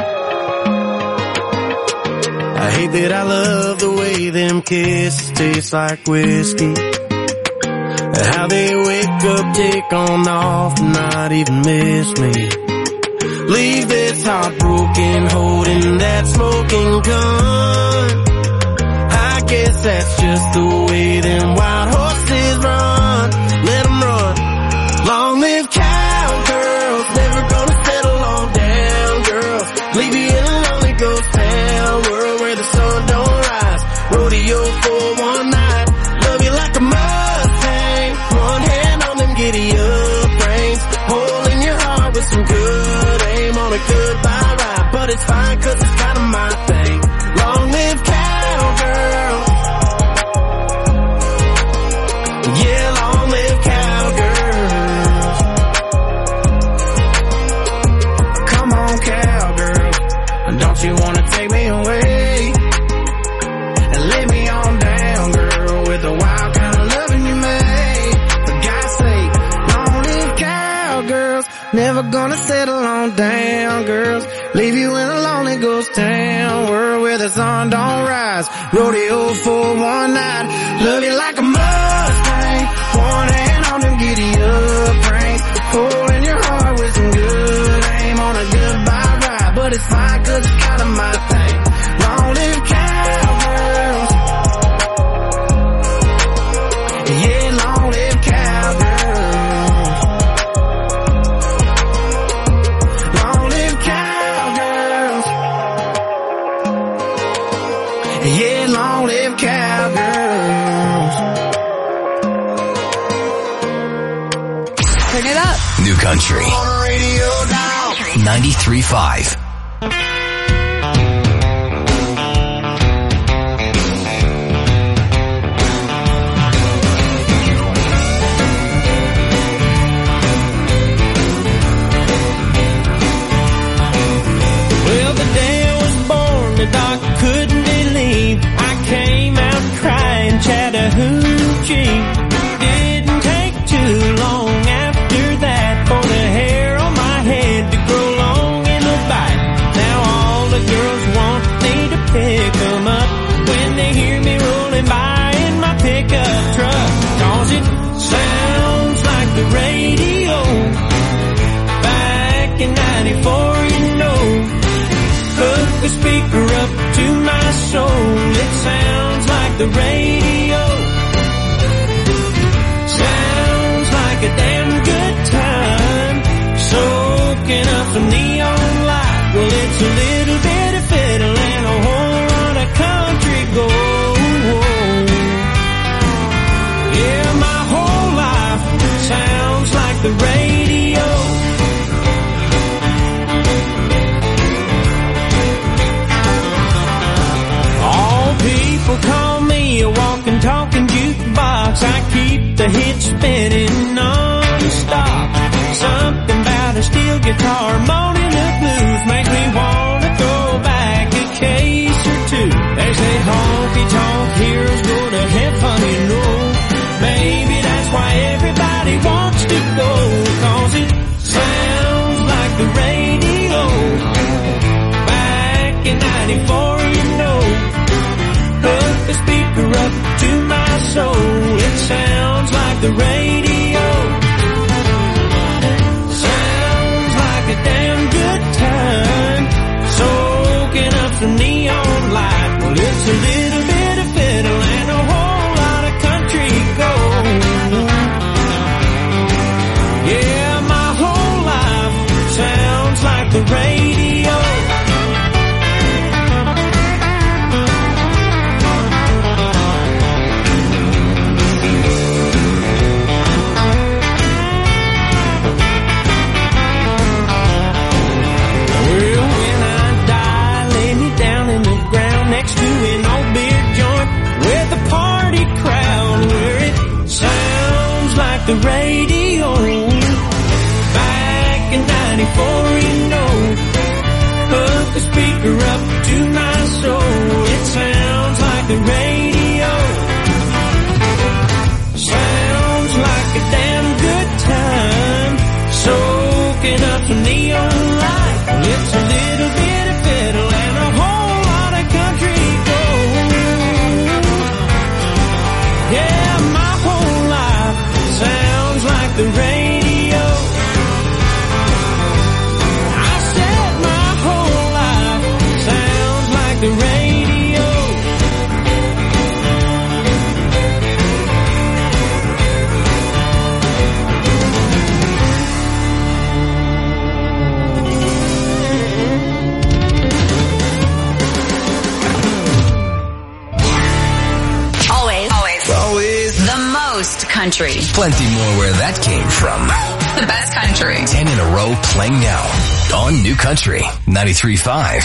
I hate that I love the way them kisses taste like whiskey. How they wake up, take on off, and not even miss me. Leave this heartbroken, holding that smoking gun. I guess that's just the way them wild horses run. Let them run. Long live cowgirls, never gonna settle on down, girls. Leave you in a lonely ghost town, world where the sun don't rise. Rodeo for one night, love you like a Mustang. One hand on them giddy up reins, hole in your heart with some good aim on a goodbye ride. But it's fine, cause it's kinda my thing. Long live cowgirls. Yeah, long live cowgirls. Come on, cowgirls, don't you wanna take me away and lay me on down, girl, with the wild kind of loving you made. For God's sake, long live cowgirls. Never gonna settle on down, girls. Leave you in a lonely ghost town, world where the sun don't rise. Rodeo for one night, love you like a Mustang. One hand on them giddy up reins, hole in your heart with some good aim on a goodbye ride. But it's fine, cause it's kinda my thing. Long live cowgirls. Yeah, long live cowgirls. Long live cowgirls. Yeah, long live cowgirls. Turn it up. New Country ninety-three point five. Well, the day I was born, the doc couldn't believe I came out crying Chattahoochee. Didn't take too long after that for the hair on my head to grow long in a bite. Now all the girls want me to pick them up when they hear me rolling by in my pickup truck. Cause it sounds like the radio back in ninety-four, you know. Hook the speaker up to my soul, it sounds like the radio. Sounds like a damn good time, soaking up some neon light. Well, it's a little bit of fiddle and a whole lot of country gold. Yeah, my whole life sounds like the radio. All people call me a walking, talking jukebox. I keep the hits spinning non-stop. Something about a steel guitar moaning the blues makes me wanna throw back a case or two. They say honky-tonk heroes go to heaven, you know. Maybe that's why everybody wants to go, cause it sounds like the radio. like the radio. Well, when I die, lay me down in the ground next to an old beer joint with a party crowd where it sounds like the radio. Back in ninety-four, you know, put the speaker up to my soul. It sounds like the radio. Sounds like a damn good time, soaking up some neon light. It's a little bit of fiddle and a whole lot of country gold. Yeah, my whole life sounds like the radio. I said my whole life sounds like the radio. Always. Always. Always. The most country. Plenty more where that came from. The best country. Ten in a row playing now on New Country ninety-three point five.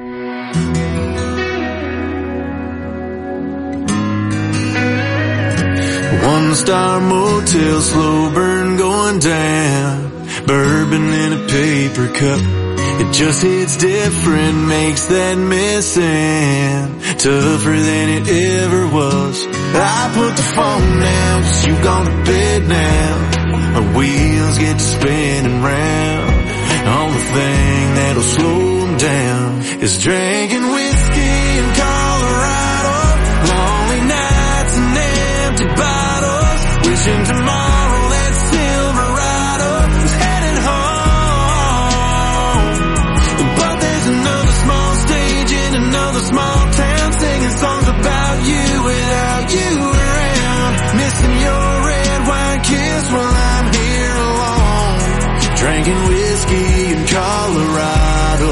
One star motel, slow burn going down. Bourbon in a paper cup. It just hits different, makes that missing tougher than it ever was. I put the phone down, 'cause you gone to bed now. My wheels get to spinning round. Only thing that'll slow them down is drinking whiskey in Colorado. Lonely nights and empty bottles. Wishing tomorrow that Silverado was headed home. But there's another small stage in another small town, singing songs about you without you around. Missing your red wine kiss while I'm here alone. Drinking whiskey in Colorado.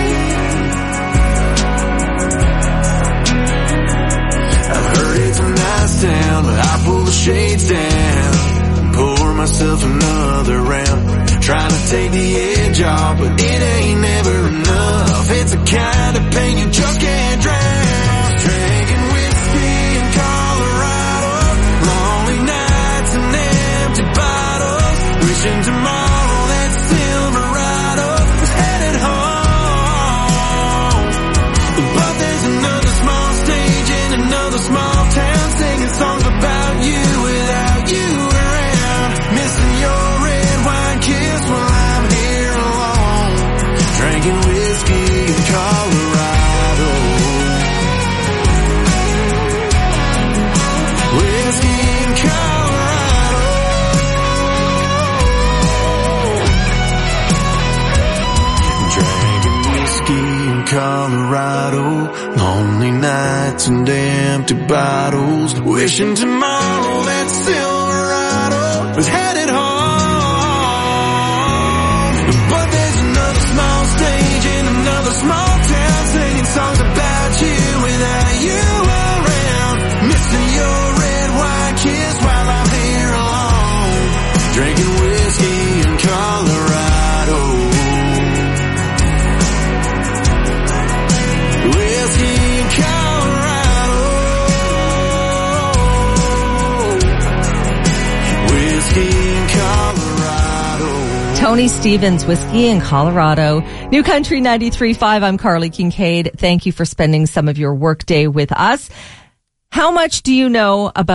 I've heard it's a nice town, but I pull the shades down. Pour myself another round. Trying to take the edge off, but it ain't never enough. It's the kind of pain you just can't drown. Drinking whiskey in Colorado. Lonely nights and empty bottles. Wishing tomorrow that Silverado was headed home. But there's another small stage in another small town, singing songs about you without you around. Missing your red wine kiss while I'm here alone. Drinking whiskey in Colorado. Whiskey in Colorado. Drinking whiskey in Colorado. Lonely nights and empty bottles. Wishing tomorrow that Silverado was headed home. But there's another small stage in another small town, singing songs about you without you around. Missing your red wine kiss while I'm here alone. Drinking whiskey in Colorado. Whiskey in Colorado. Whiskey in Colorado. Tony Stevens, Whiskey in Colorado. New Country ninety-three point five. I'm Carly Kincaid. Thank you for spending some of your workday with us. How much do you know about